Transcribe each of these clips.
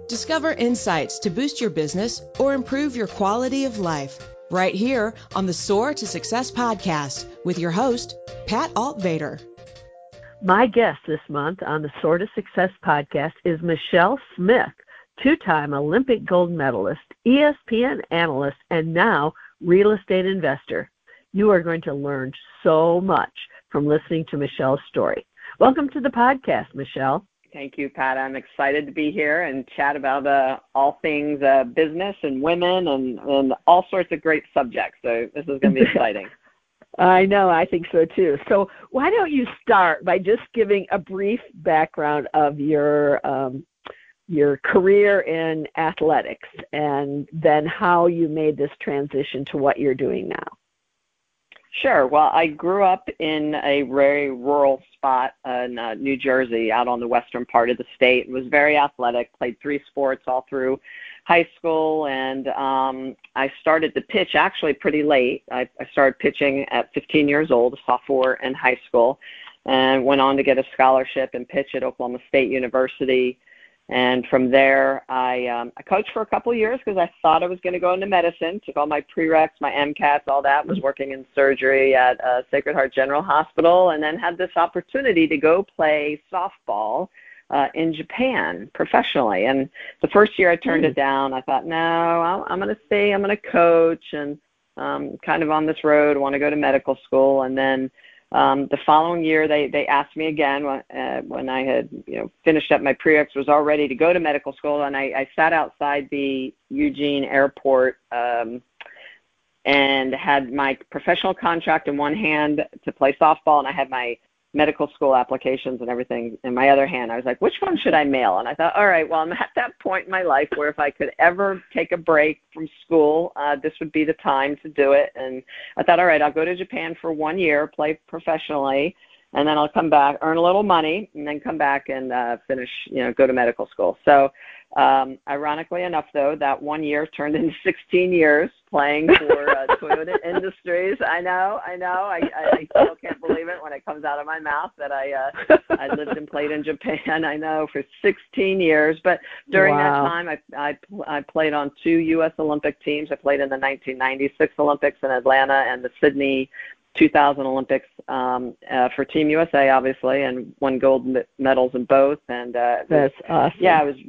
Discover insights to boost your business or improve your quality of life right here on the Soar to Success podcast with your host, Pat Altvader. My guest this month on the Soar to Success podcast is Michelle Smith, two-time Olympic gold medalist, ESPN analyst, and now real estate investor. You are going to learn so much from listening to Michelle's story. Welcome to the podcast, Michelle. Thank you, Pat. I'm excited to be here and chat about all things business and women and all sorts of great subjects. So this is going to be exciting. I know. I think so, too. So why don't you start by just giving a brief background of your career in athletics and then how you made this transition to what you're doing now? Sure. Well, I grew up in a very rural spot in New Jersey, out on the western part of the state. Was very athletic, played 3 sports all through high school, and I started to pitch actually pretty late. I started pitching at 15 years old, a sophomore in high school, and went on to get a scholarship and pitch at Oklahoma State University. And from there, I coached for a couple of years because I thought I was going to go into medicine. Took all my prereqs, my MCATs, all that. Was working in surgery at Sacred Heart General Hospital, and then had this opportunity to go play softball in Japan professionally. And the first year I turned it down. I thought, no, I'm going to stay. I'm going to coach, and kind of on this road. I want to go to medical school, and then. The following year, they asked me again when I had finished up my prereqs, was all ready to go to medical school, and I sat outside the Eugene airport and had my professional contract in one hand to play softball, and I had my medical school applications and everything in my other hand. I was like, which one should I mail? And I thought, all right, well, I'm at that point in my life where if I could ever take a break from school, this would be the time to do it. And I thought, all right, I'll go to Japan for 1 year, play professionally, and then I'll come back, earn a little money, and then come back and finish, go to medical school. So ironically enough, though, that 1 year turned into 16 years playing for Toyota Industries. I know. I still can't believe it when it comes out of my mouth that I lived and played in Japan. I know, for 16 years. But during that time, I played on 2 U.S. Olympic teams. I played in the 1996 Olympics in Atlanta and the Sydney 2000 Olympics for Team USA, obviously, and won gold medals in both. And that's awesome.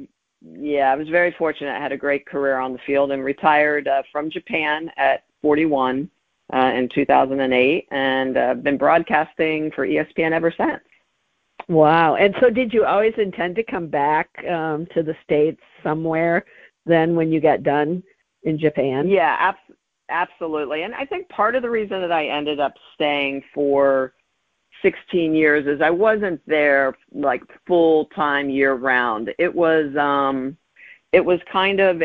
I was very fortunate. I had a great career on the field and retired from Japan at 41 in 2008, and been broadcasting for ESPN ever since. Wow. And so did you always intend to come back to the States somewhere then when you got done in Japan? Yeah, absolutely. And I think part of the reason that I ended up staying for 16 years is I wasn't there like full time year round. It was kind of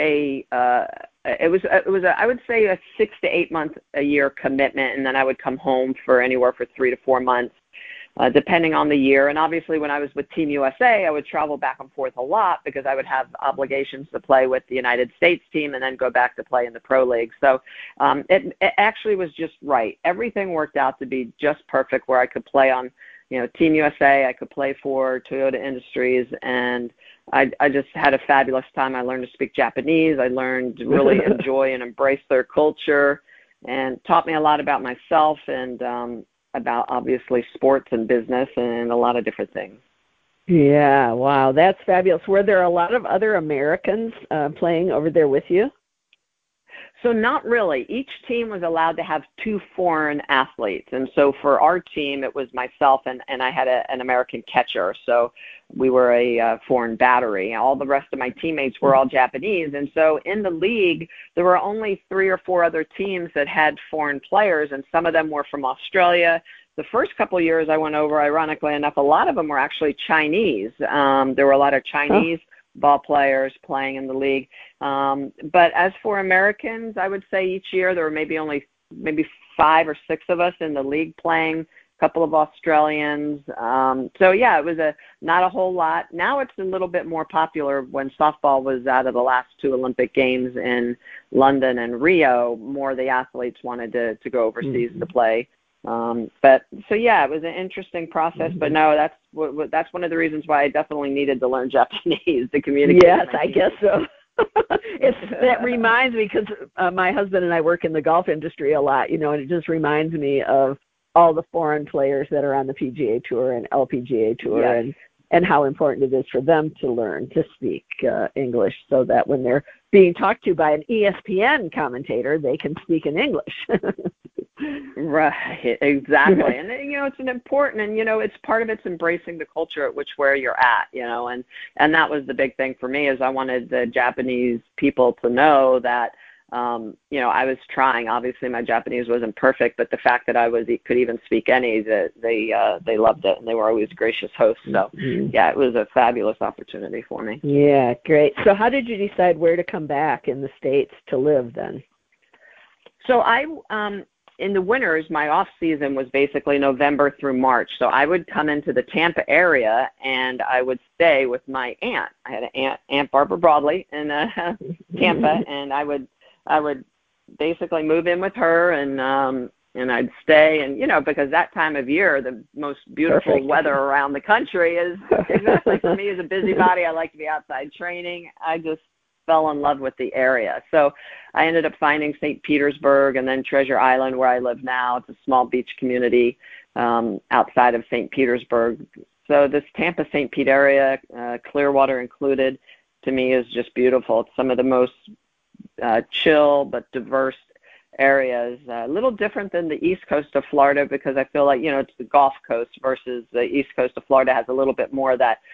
I would say a 6 to 8 month a year commitment, and then I would come home for anywhere for 3 to 4 months. Depending on the year. And obviously when I was with Team USA, I would travel back and forth a lot because I would have obligations to play with the United States team and then go back to play in the Pro League. So it actually was just right. Everything worked out to be just perfect where I could play on, Team USA. I could play for Toyota Industries, and I just had a fabulous time. I learned to speak Japanese. I learned to really enjoy and embrace their culture, and taught me a lot about myself and about obviously sports and business and a lot of different things. Yeah, wow, that's fabulous. Were there a lot of other Americans playing over there with you? So not really. Each team was allowed to have 2 foreign athletes. And so for our team, it was myself and I had an American catcher. So we were a foreign battery. All the rest of my teammates were all Japanese. And so in the league, there were only 3 or 4 other teams that had foreign players, and some of them were from Australia. The first couple of years I went over, ironically enough, a lot of them were actually Chinese. There were a lot of Chinese ball players playing in the league. But as for Americans, I would say each year there were maybe 5 or 6 of us in the league playing, a couple of Australians. So yeah, it was not a whole lot. Now it's a little bit more popular. When softball was out of the last 2 Olympic Games in London and Rio, more of the athletes wanted to go overseas to play But so yeah, it was an interesting process. But no, that's one of the reasons why I definitely needed to learn Japanese to communicate. Yes, I guess so. That reminds me, because my husband and I work in the golf industry a lot, and it just reminds me of all the foreign players that are on the PGA Tour and LPGA Tour, yes. and how important it is for them to learn to speak English, so that when they're being talked to by an ESPN commentator, they can speak in English. Right, exactly. And it's an important, and it's part of it's embracing the culture at which where you're at, and that was the big thing for me, is I wanted the Japanese people to know that I was trying. Obviously my Japanese wasn't perfect, but the fact that I could even speak any, that they loved it, and they were always gracious hosts. So yeah, it was a fabulous opportunity for me. Yeah, great. So how did you decide where to come back in the States to live then? So in the winters, my off season was basically November through March. So I would come into the Tampa area, and I would stay with my aunt. I had an Aunt Barbara Broadley in Tampa, and I would basically move in with her, and I'd stay, and because that time of year, the most beautiful Perfect. weather around the country is exactly for me as a busybody. I like to be outside training. I just fell in love with the area. So I ended up finding St. Petersburg and then Treasure Island, where I live now. It's a small beach community outside of St. Petersburg. So this Tampa St. Pete area, Clearwater included, to me is just beautiful. It's some of the most chill but diverse areas. A little different than the East Coast of Florida, because I feel like, it's the Gulf Coast, versus the East Coast of Florida has a little bit more of that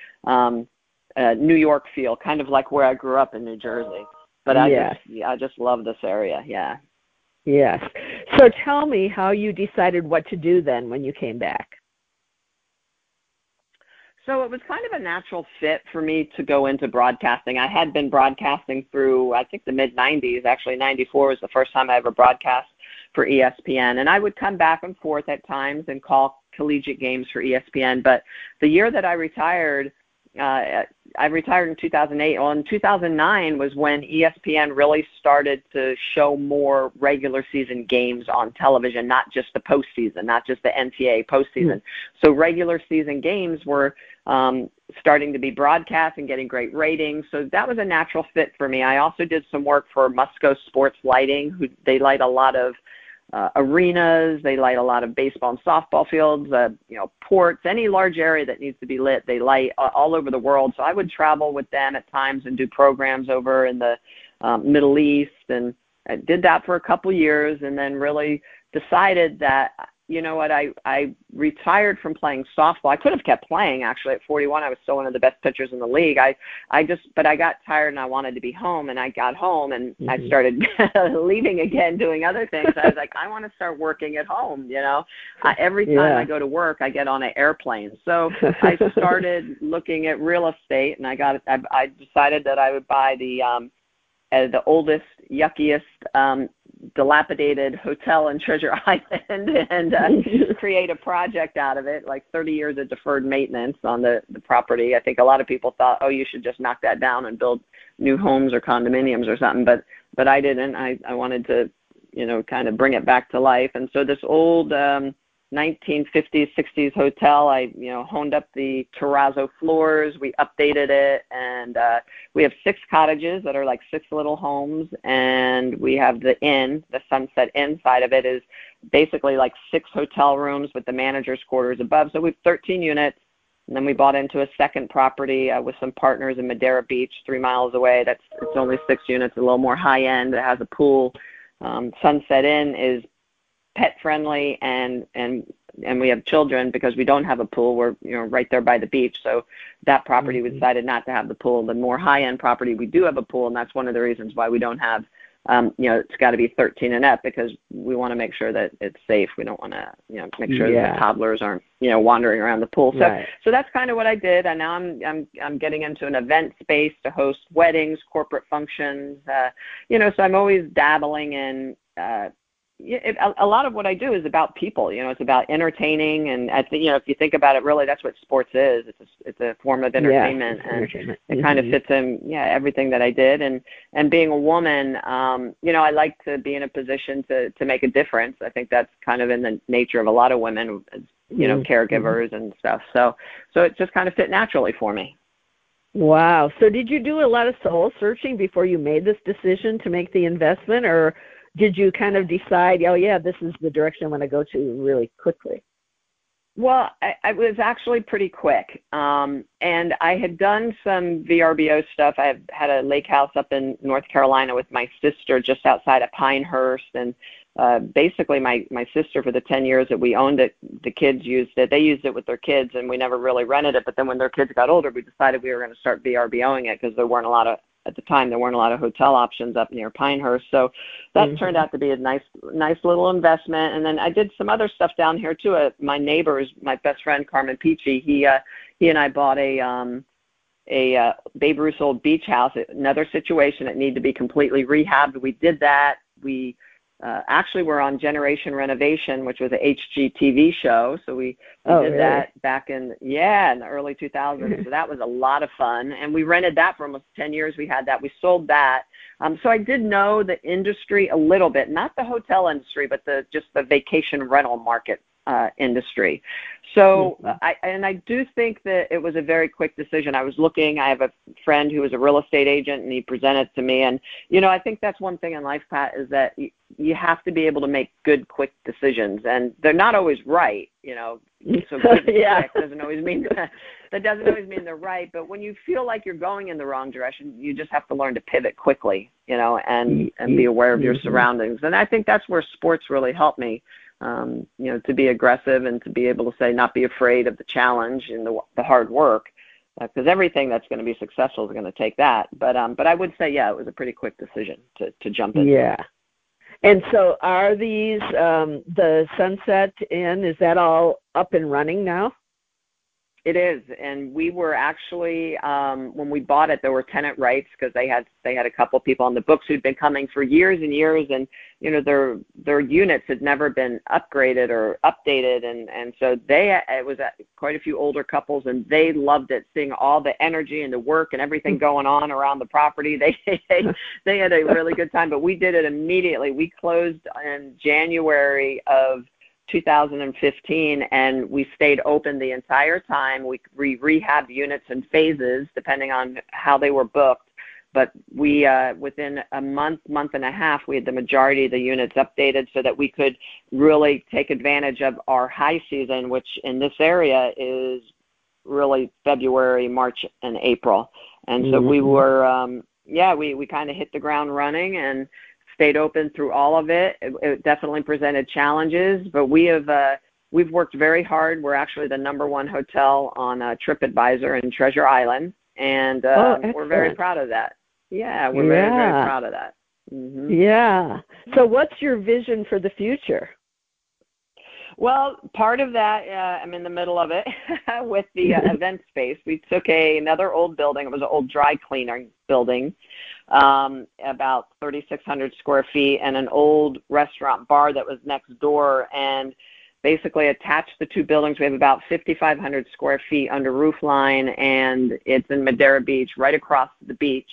New York feel, kind of like where I grew up in New Jersey. But I just love this area. Yeah. Yes. So tell me how you decided what to do then when you came back. So it was kind of a natural fit for me to go into broadcasting. I had been broadcasting through, I think, the mid-'90s. Actually, 94 was the first time I ever broadcast for ESPN. And I would come back and forth at times and call collegiate games for ESPN. But the year that I retired in 2008. Well, in 2009 was when ESPN really started to show more regular season games on television, not just the postseason, not just the NCAA postseason. So regular season games were starting to be broadcast and getting great ratings. So that was a natural fit for me. I also did some work for Musco Sports Lighting, they light a lot of arenas, they light a lot of baseball and softball fields, ports, any large area that needs to be lit, they light all over the world. So I would travel with them at times and do programs over in the Middle East, and I did that for a couple years, and then really decided that, I retired from playing softball. I could have kept playing, actually. At 41, I was still one of the best pitchers in the league. But I got tired and I wanted to be home, and I got home and I started leaving again, doing other things. I was like, I want to start working at home, Every time I go to work, I get on an airplane. So I started looking at real estate, and I decided that I would buy the oldest, yuckiest, dilapidated hotel in Treasure Island and create a project out of it, like 30 years of deferred maintenance on the property. I think a lot of people thought, you should just knock that down and build new homes or condominiums or something, but I didn't. I wanted to, kind of bring it back to life. And so this old 1950s, 60s hotel, I honed up the terrazzo floors, we updated it, and we have 6 cottages that are like 6 little homes, and we have the Sunset Inn side of it is basically like 6 hotel rooms with the manager's quarters above. So we have 13 units, and then we bought into a second property with some partners in Madeira Beach, 3 miles away. It's only 6 units, a little more high end. It has a pool. Sunset Inn is pet friendly, and we have children because we don't have a pool. We're right there by the beach. So that property we decided not to have the pool. The more high end property, we do have a pool, and that's one of the reasons why we don't have it's got to be 13 and up, because we want to make sure that it's safe. We don't want to make sure that the toddlers aren't wandering around the pool. So that's kind of what I did, and now I'm getting into an event space to host weddings, corporate functions. So I'm always dabbling in a lot of what I do is about people. It's about entertaining, and if you think about it, really, that's what sports is. It's a form of entertainment, and it kind of fits in, everything that I did. And being a woman, I like to be in a position to make a difference. I think that's kind of in the nature of a lot of women, caregivers and stuff. So it just kind of fit naturally for me. Wow. So did you do a lot of soul searching before you made this decision to make the investment, or did you kind of decide, oh, yeah, this is the direction I want to go to really quickly? Well, I was actually pretty quick. And I had done some VRBO stuff. I had a lake house up in North Carolina with my sister just outside of Pinehurst. And basically my sister, for the 10 years that we owned it, the kids used it. They used it with their kids, and we never really rented it. But then when their kids got older, we decided we were going to start VRBOing it because at the time, there weren't a lot of hotel options up near Pinehurst. So that turned out to be a nice little investment. And then I did some other stuff down here too. My neighbors, my best friend Carmen Peachy, he and I bought a Babe Ruth's old beach house. Another situation that needed to be completely rehabbed. We did that. We actually were on Generation Renovation, which was a HGTV show. So we did that back in the early 2000s. So that was a lot of fun. And we rented that for almost 10 years. We had that. We sold that. So I did know the industry a little bit, not the hotel industry, but just the vacation rental market industry. So I do think that it was a very quick decision. I have a friend who was a real estate agent, and he presented to me. And, I think that's one thing in life, Pat, is that you have to be able to make good, quick decisions. And they're not always right, So good quick doesn't always mean that doesn't always mean they're right. But when you feel like you're going in the wrong direction, you just have to learn to pivot quickly, and be aware of your surroundings. And I think that's where sports really helped me. To be aggressive and to be able to not be afraid of the challenge and the hard work, because everything that's going to be successful is going to take that. But I would say, it was a pretty quick decision to jump in. Yeah. And so are these, the Sunset Inn, is that all up and running now? It is, and we were actually when we bought it, there were tenant rights because they had a couple of people on the books who'd been coming for years and years, and their units had never been upgraded or updated, and so it was quite a few older couples, and they loved it, seeing all the energy and the work and everything going on around the property. They had a really good time, but we did it immediately. We closed in January of 2015, and we stayed open the entire time. We rehabbed units in phases depending on how they were booked, but we within a month and a half, we had the majority of the units updated so that we could really take advantage of our high season, which in this area is really February, March, and April. And so we were we kind of hit the ground running and stayed open through all of it. It definitely presented challenges, but we've worked very hard. We're actually the #1 hotel on TripAdvisor in Treasure Island, and we're very proud of that. Yeah, we're very, very proud of that. Mm-hmm. Yeah. So what's your vision for the future? Well, part of that, I'm in the middle of it with the event space. We took another old building. It was an old dry cleaner building, about 3,600 square feet, and an old restaurant bar that was next door, and basically attached the two buildings. We have about 5,500 square feet under roof line, and it's in Madeira Beach, right across the beach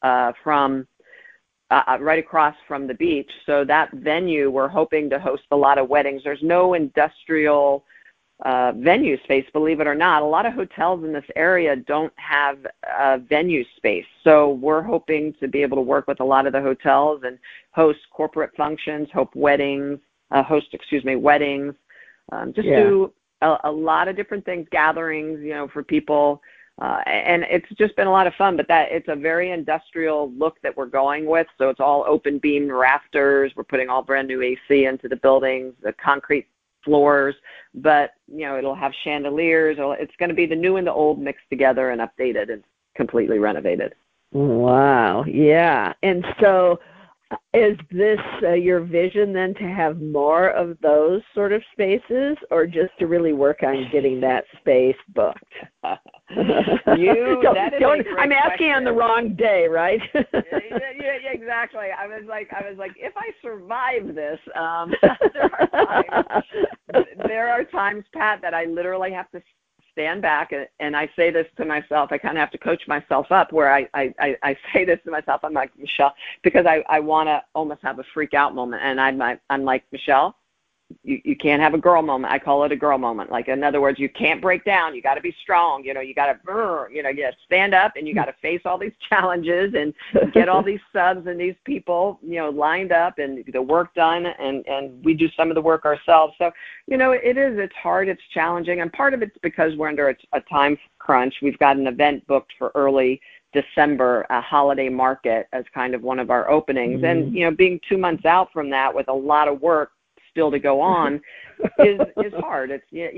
right across from the beach. So that venue, we're hoping to host a lot of weddings. There's no industrial venue space, believe it or not. A lot of hotels in this area don't have venue space. So we're hoping to be able to work with a lot of the hotels and host corporate functions, weddings, do a lot of different things, gatherings, for people. And it's just been a lot of fun, but it's a very industrial look that we're going with. So it's all open beam rafters. We're putting all brand new AC into the buildings, the concrete floors, but it'll have chandeliers. It's going to be the new and the old mixed together and updated and completely renovated. Wow. Yeah. And so is this your vision then to have more of those sort of spaces, or just to really work on getting that space booked? I'm asking on the wrong day, right? yeah, exactly. I was like, if I survive this, there are times, Pat, that I literally have to stand back, and I say this to myself. I kind of have to coach myself up where I say this to myself. I'm like, Michelle, because I want to almost have a freak out moment. And I'm like, Michelle, you can't have a girl moment. I call it a girl moment. Like, in other words, you can't break down. You got to be strong. You got to stand up, and you got to face all these challenges and get all these subs and these people, lined up and the work done. And we do some of the work ourselves. So, it's hard. It's challenging. And part of it's because we're under a time crunch. We've got an event booked for early December, a holiday market as kind of one of our openings. Mm-hmm. And, being 2 months out from that with a lot of work still to go on is hard.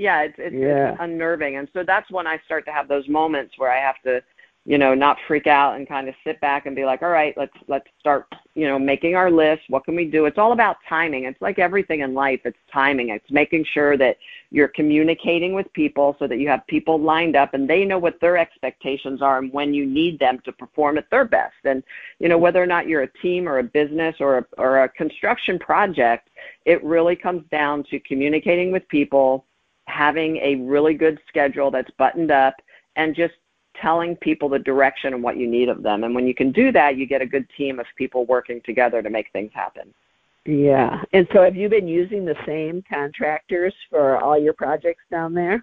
It's unnerving. And so that's when I start to have those moments where I have to, not freak out and kind of sit back and be like, all right, let's start, making our list. What can we do? It's all about timing. It's like everything in life. It's timing. It's making sure that you're communicating with people so that you have people lined up and they know what their expectations are and when you need them to perform at their best. And, whether or not you're a team or a business or a construction project, it really comes down to communicating with people, having a really good schedule that's buttoned up, and just telling people the direction and what you need of them. And when you can do that, you get a good team of people working together to make things happen. Yeah. And so have you been using the same contractors for all your projects down there?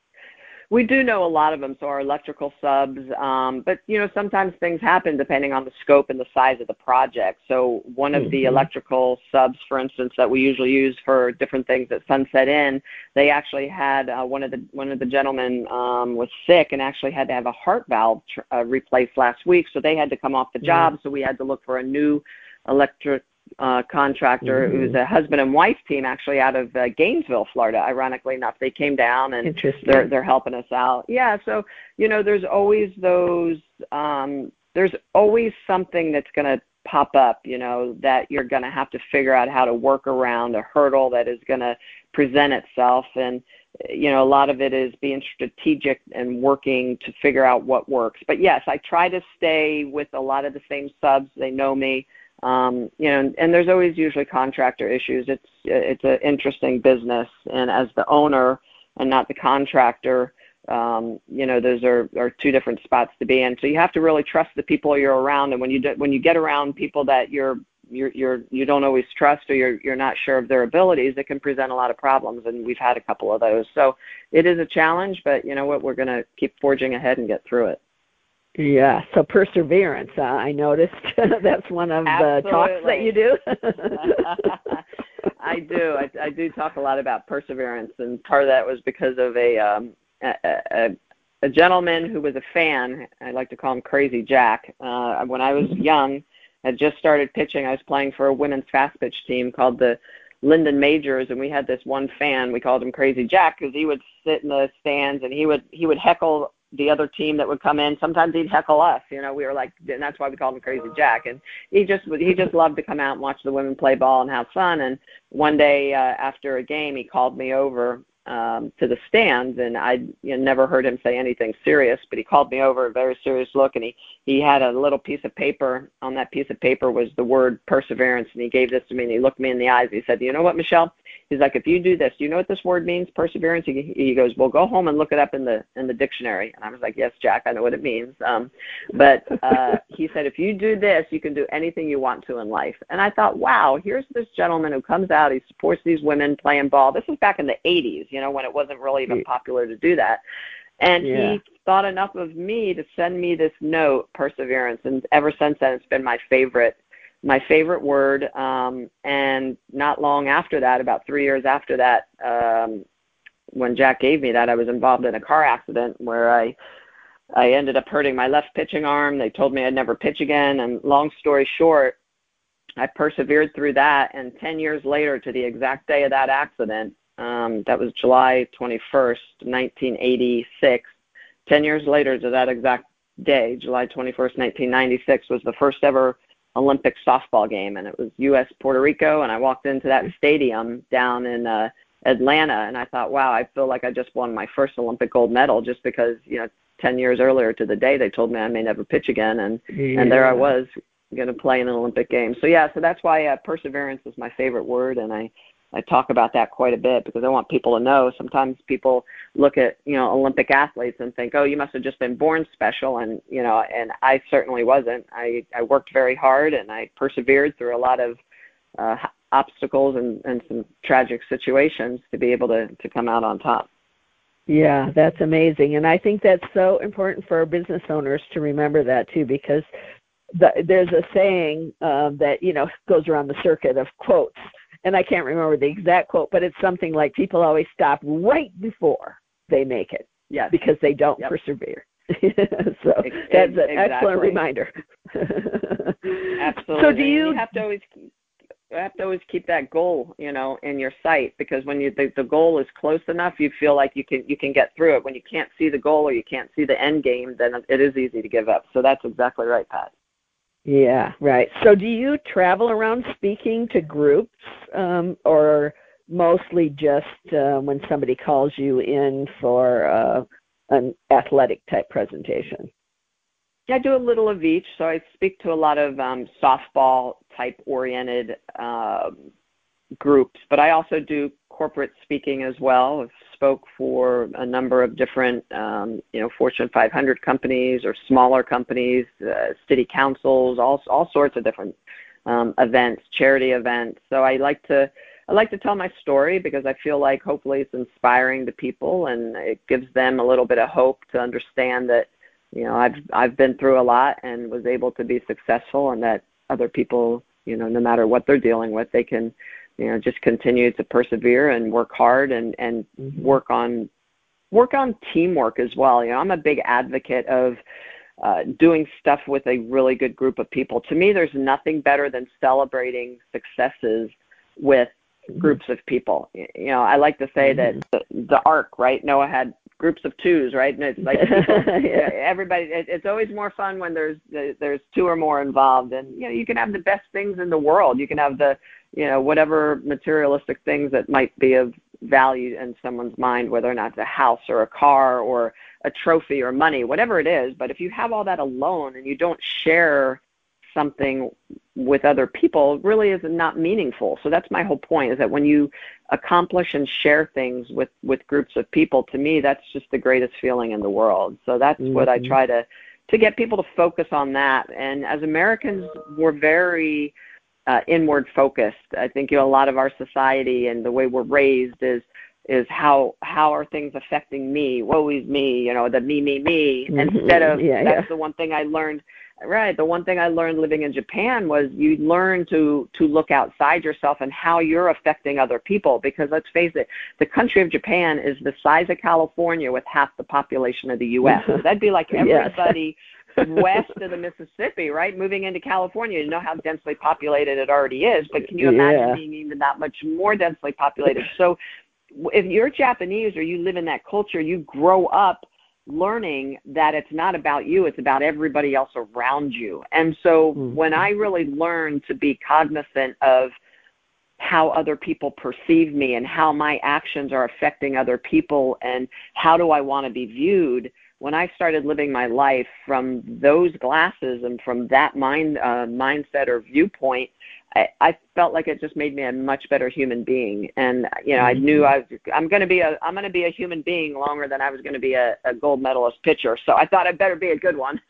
We do know a lot of them, so our electrical subs, but, sometimes things happen depending on the scope and the size of the project. So one of the electrical subs, for instance, that we usually use for different things at Sunset Inn, they actually had one of the gentlemen was sick and actually had to have a heart valve replaced last week, so they had to come off the job, so we had to look for a new electric contractor who's a husband and wife team actually out of Gainesville, Florida. Ironically enough, they came down and they're helping us out. Yeah, so there's always those. There's always something that's going to pop up, that you're going to have to figure out how to work around, a hurdle that is going to present itself. And a lot of it is being strategic and working to figure out what works. But yes, I try to stay with a lot of the same subs. They know me. And there's always usually contractor issues. It's an interesting business, and as the owner and not the contractor, those are two different spots to be in. So you have to really trust the people you're around, and when you get around people that you don't always trust or you're not sure of their abilities, it can present a lot of problems, and we've had a couple of those. So it is a challenge, but you know what? We're going to keep forging ahead and get through it. Yeah, so perseverance, I noticed. That's one of the talks that you do. I do. I do talk a lot about perseverance, and part of that was because of a gentleman who was a fan. I like to call him Crazy Jack. When I was young, I just started pitching. I was playing for a women's fast pitch team called the Linden Majors, and we had this one fan. We called him Crazy Jack because he would sit in the stands and he would heckle the other team that would come in. Sometimes he'd heckle us, we were like, and that's why we called him Crazy Jack. And he just loved to come out and watch the women play ball and have fun. And one day after a game, he called me over to the stands, and I never heard him say anything serious, but he called me over, a very serious look, and he had a little piece of paper. On that piece of paper was the word perseverance, and he gave this to me, and he looked me in the eyes. He said, you know what, Michelle? He's like, if you do this, do you know what this word means, perseverance? He goes, well, go home and look it up in the dictionary. And I was like, yes, Jack, I know what it means. But he said, if you do this, you can do anything you want to in life. And I thought, wow, here's this gentleman who comes out, he supports these women playing ball. This was back in the 80s, when it wasn't really even popular to do that. And he thought enough of me to send me this note, perseverance. And ever since then, it's been my favorite word. And not long after that, about 3 years after that, when Jack gave me that, I was involved in a car accident where I ended up hurting my left pitching arm. They told me I'd never pitch again. And long story short, I persevered through that. And 10 years later, to the exact day of that accident, that was July 21st, 1986. 10 years later to that exact day, July 21st, 1996, was the first ever Olympic softball game, and it was U.S. Puerto Rico, and I walked into that stadium down in Atlanta, and I thought, wow, I feel like I just won my first Olympic gold medal just because, 10 years earlier to the day they told me I may never pitch again, and there I was going to play in an Olympic game. So that's why perseverance is my favorite word, and I talk about that quite a bit because I want people to know. Sometimes people look at, Olympic athletes and think, oh, you must have just been born special. And, and I certainly wasn't. I worked very hard and I persevered through a lot of obstacles and some tragic situations to be able to come out on top. Yeah, that's amazing. And I think that's so important for our business owners to remember that too, because there's a saying that, goes around the circuit of quotes. And I can't remember the exact quote, but it's something like people always stop right before they make it because they don't persevere. So that's an excellent reminder. Absolutely. So do you have to always keep that goal, in your sight, because when the goal is close enough, you feel like you can get through it. When you can't see the goal or you can't see the end game, then it is easy to give up. So that's exactly right, Pat. Yeah, right. So do you travel around speaking to groups or mostly just when somebody calls you in for an athletic type presentation? Yeah, I do a little of each. So I speak to a lot of softball type oriented groups, but I also do corporate speaking as well. I've spoke for a number of different, Fortune 500 companies or smaller companies, city councils, all sorts of different events, charity events. So I like to tell my story because I feel like hopefully it's inspiring to people and it gives them a little bit of hope to understand that, I've been through a lot and was able to be successful, and that other people, no matter what they're dealing with, they can, just continue to persevere and work hard and work on teamwork as well. I'm a big advocate of doing stuff with a really good group of people. To me, there's nothing better than celebrating successes with groups of people. I like to say that the Ark, right? Noah had groups of twos, right? And it's like people, everybody. It's always more fun when there's two or more involved. And you can have the best things in the world. You can have the whatever materialistic things that might be of value in someone's mind, whether or not it's a house or a car or a trophy or money, whatever it is. But if you have all that alone and you don't share something with other people, it really is not meaningful. So that's my whole point, is that when you accomplish and share things with groups of people, to me, that's just the greatest feeling in the world. So that's what I try to get people to focus on that. And as Americans, we're very inward focused. I think a lot of our society and the way we're raised is how are things affecting me? Woe is me, the me. Instead of that's the one thing I learned. Right. The one thing I learned living in Japan was you learn to look outside yourself and how you're affecting other people. Because let's face it, the country of Japan is the size of California with half the population of the U.S. So that'd be like everybody west of the Mississippi, right? Moving into California, you know how densely populated it already is. But can you imagine being even that much more densely populated? So if you're Japanese or you live in that culture, you grow up learning that it's not about you, it's about everybody else around you. And so when I really learned to be cognizant of how other people perceive me and how my actions are affecting other people and how do I want to be viewed, when I started living my life from those glasses and from that mindset or viewpoint, I felt like it just made me a much better human being. And I knew I'm going to be a human being longer than I was going to be a gold medalist pitcher. So I thought I'd better be a good one.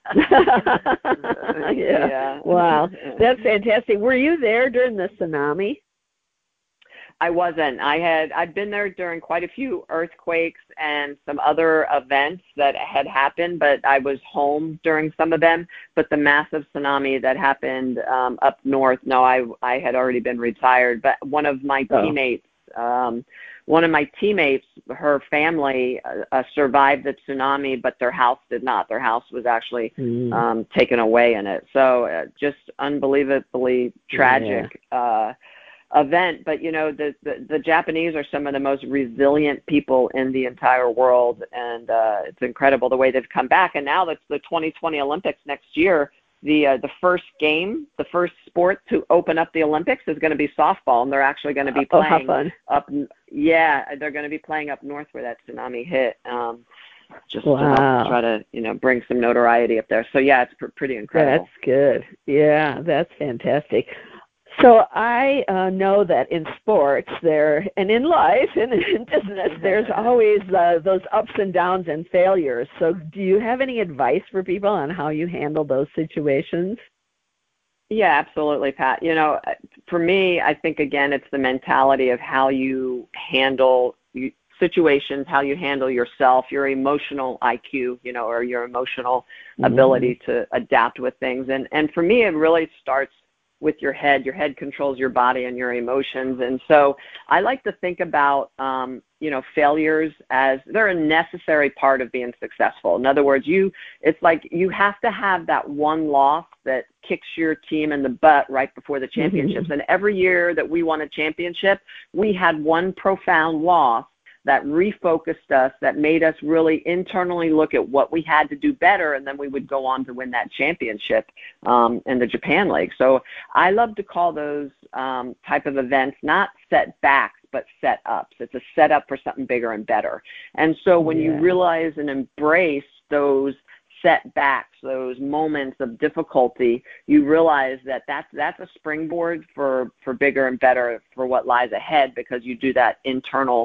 Wow, that's fantastic. Were you there during the tsunami? I wasn't. I'd been there during quite a few earthquakes and some other events that had happened, but I was home during some of them. But the massive tsunami that happened up north, no, I had already been retired. But one of my teammates, her family survived the tsunami, but their house did not. Their house was actually taken away in it. So just unbelievably tragic event. But the Japanese are some of the most resilient people in the entire world, and it's incredible the way they've come back. And now that's the 2020 Olympics next year. The first game, the first sport to open up the Olympics is going to be softball, and they're actually going to be playing up. Yeah, they're going to be playing up north where that tsunami hit. just to help try to, bring some notoriety up there. So, yeah, it's pretty incredible. That's good. Yeah, that's fantastic. So I know that in sports and in life and in business, there's always those ups and downs and failures. So do you have any advice for people on how you handle those situations? Yeah, absolutely, Pat. For me, I think, again, it's the mentality of how you handle situations, how you handle yourself, your emotional IQ, or your emotional ability to adapt with things. And for me, it really starts with your head. Your head controls your body and your emotions. And so I like to think about, failures as they're a necessary part of being successful. In other words, it's like you have to have that one loss that kicks your team in the butt right before the championships. And every year that we won a championship, we had one profound loss that refocused us, that made us really internally look at what we had to do better, and then we would go on to win that championship in the Japan League. So I love to call those type of events not setbacks, but set-ups. It's a setup for something bigger and better. And so when you realize and embrace those setbacks, those moments of difficulty, you realize that that's a springboard for bigger and better for what lies ahead, because you do that internal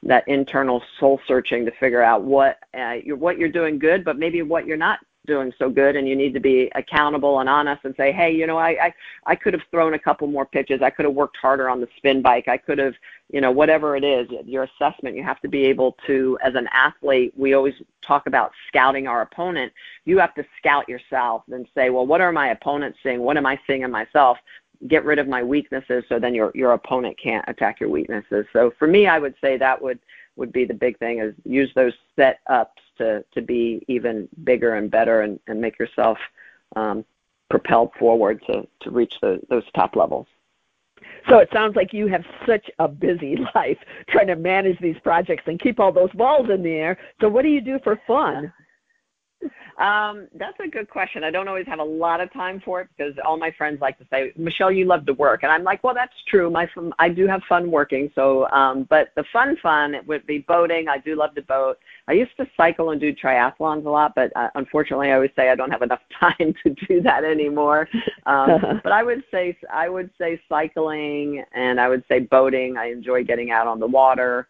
soul searching to figure out what you're doing good, but maybe what you're not doing so good, and you need to be accountable and honest and say, hey, I could have thrown a couple more pitches. I could have worked harder on the spin bike. I could have, whatever it is, your assessment, you have to be able to, as an athlete, we always talk about scouting our opponent. You have to scout yourself and say, well, what are my opponents seeing? What am I seeing in myself? Get rid of my weaknesses so then your opponent can't attack your weaknesses. So for me, I would say that would be the big thing, is use those set-ups to be even bigger and better and make yourself propelled forward to reach those top levels. So it sounds like you have such a busy life trying to manage these projects and keep all those balls in the air. So what do you do for fun? That's a good question. I don't always have a lot of time for it, because all my friends like to say, Michelle, you love to work. And I'm like, well, that's true. I do have fun working. So, but the fun, it would be boating. I do love to boat. I used to cycle and do triathlons a lot, but unfortunately, I always say I don't have enough time to do that anymore. But I would say cycling, and I would say boating. I enjoy getting out on the water.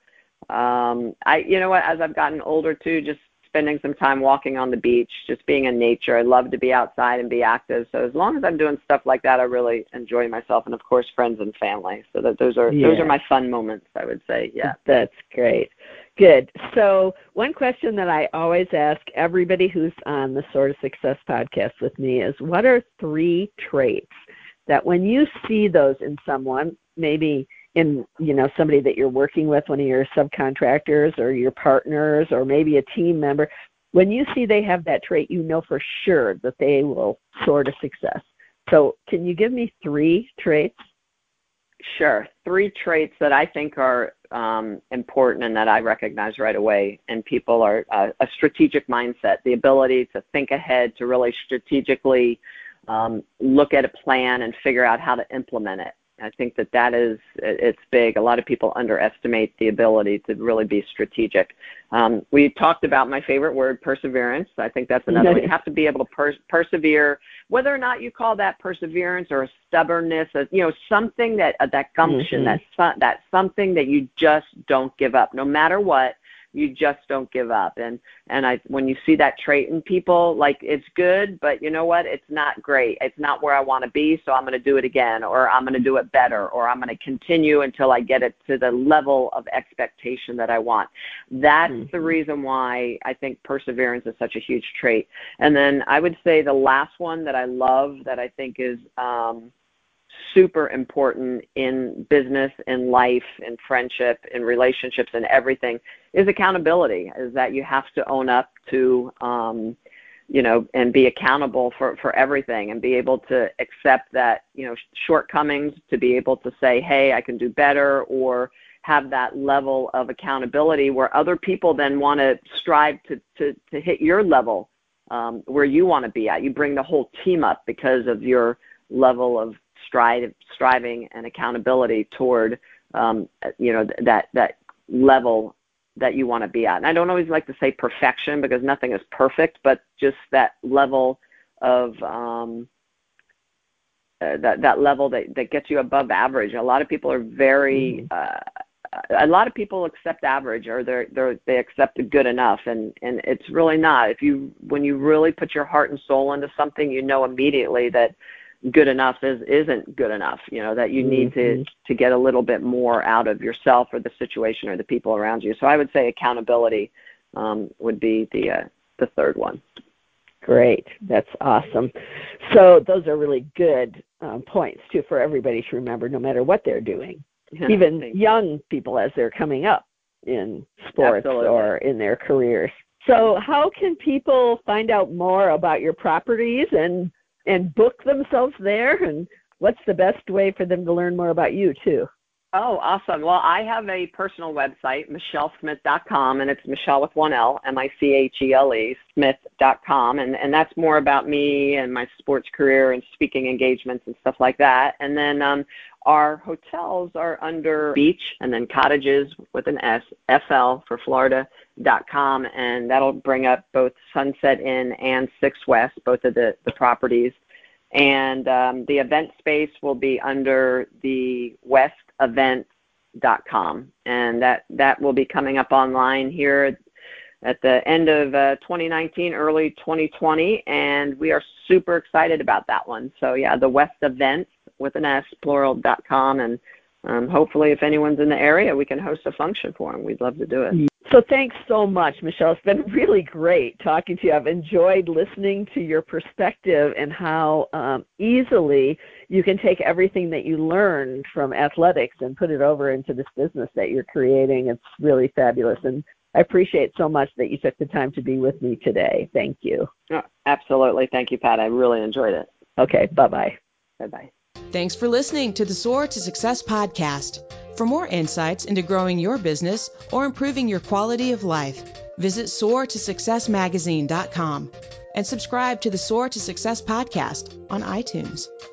As I've gotten older too, just spending some time walking on the beach, just being in nature. I love to be outside and be active. So as long as I'm doing stuff like that, I really enjoy myself, and of course, friends and family. So those are my fun moments, I would say. Yeah. That's great. Good. So one question that I always ask everybody who's on the Soar to Success podcast with me is, what are 3 traits that when you see those in someone, maybe in, somebody that you're working with, one of your subcontractors or your partners, or maybe a team member, when you see they have that trait, for sure that they will soar to success. So can you give me 3 traits? Sure. 3 traits that I think are important and that I recognize right away in people are a strategic mindset, the ability to think ahead, to really strategically look at a plan and figure out how to implement it. I think it's big. A lot of people underestimate the ability to really be strategic. We talked about my favorite word, perseverance. I think that's another one. You have to be able to persevere, whether or not you call that perseverance or a stubbornness, something that gumption, that's something that you just don't give up. No matter what, you just don't give up. And when you see that trait in people, like, it's good, but you know what? It's not great. It's not where I want to be, so I'm going to do it again, or I'm going to do it better, or I'm going to continue until I get it to the level of expectation that I want. That's the reason why I think perseverance is such a huge trait. And then I would say the last one that I love, that I think is super important in business, in life, in friendship, in relationships, and everything, is accountability. Is that you have to own up to, and be accountable for everything, and be able to accept that, shortcomings, to be able to say, hey, I can do better, or have that level of accountability where other people then want to strive to hit your level where you want to be at. You bring the whole team up because of your level of striving and accountability toward, that level that you want to be at. And I don't always like to say perfection because nothing is perfect, but just that level of that level that gets you above average. A lot of people are very a lot of people accept average, or they accept good enough, and it's really not. When you really put your heart and soul into something, you know immediately that good enough isn't good enough. You know that you need to get a little bit more out of yourself or the situation or the people around you. So I would say accountability would be the third one. Great. That's awesome. So those are really good points, too, for everybody to remember, no matter what they're doing, even young people as they're coming up in sports or in their careers. So how can people find out more about your properties and book themselves there? And what's the best way for them to learn more about you, too? Oh, awesome. Well, I have a personal website, michellesmith.com, and it's Michelle with one L, M-I-C-H-E-L-E, Smith.com, and that's more about me and my sports career and speaking engagements and stuff like that. And then our hotels are under Beach and then Cottages with an S, FL for Florida.com, and that'll bring up both Sunset Inn and Six West, both of the properties. And the event space will be under the westevents.com, and that will be coming up online here at the end of 2019, early 2020, and we are super excited about that one. So yeah, the West Events with an S, plural.com, and hopefully if anyone's in the area, we can host a function for them. We'd love to do it. So thanks so much, Michelle. It's been really great talking to you. I've enjoyed listening to your perspective and how easily you can take everything that you learned from athletics and put it over into this business that you're creating. It's really fabulous. And I appreciate so much that you took the time to be with me today. Thank you. Oh, absolutely. Thank you, Pat. I really enjoyed it. Okay. Bye-bye. Bye-bye. Thanks for listening to the Soar to Success podcast. For more insights into growing your business or improving your quality of life, visit SoarToSuccessMagazine.com and subscribe to the Soar to Success podcast on iTunes.